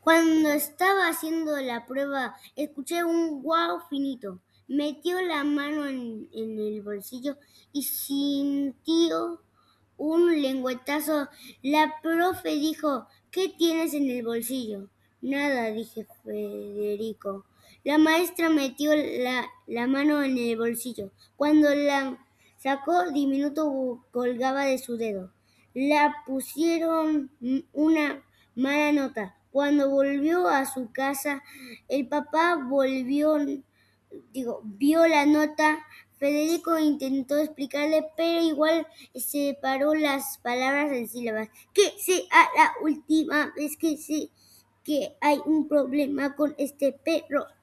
Cuando estaba haciendo la prueba, escuché un guau finito. Metió la mano en el bolsillo y sintió un lengüetazo. La profe dijo: ¿Qué tienes en el bolsillo? Nada, dije Federico. La maestra metió la mano en el bolsillo. Cuando la sacó, diminuto colgaba de su dedo. La pusieron una mala nota. Cuando volvió a su casa, el papá vio la nota. Federico intentó explicarle, pero igual separó las palabras en sílabas. Que sea la última vez que sé que hay un problema con este perro.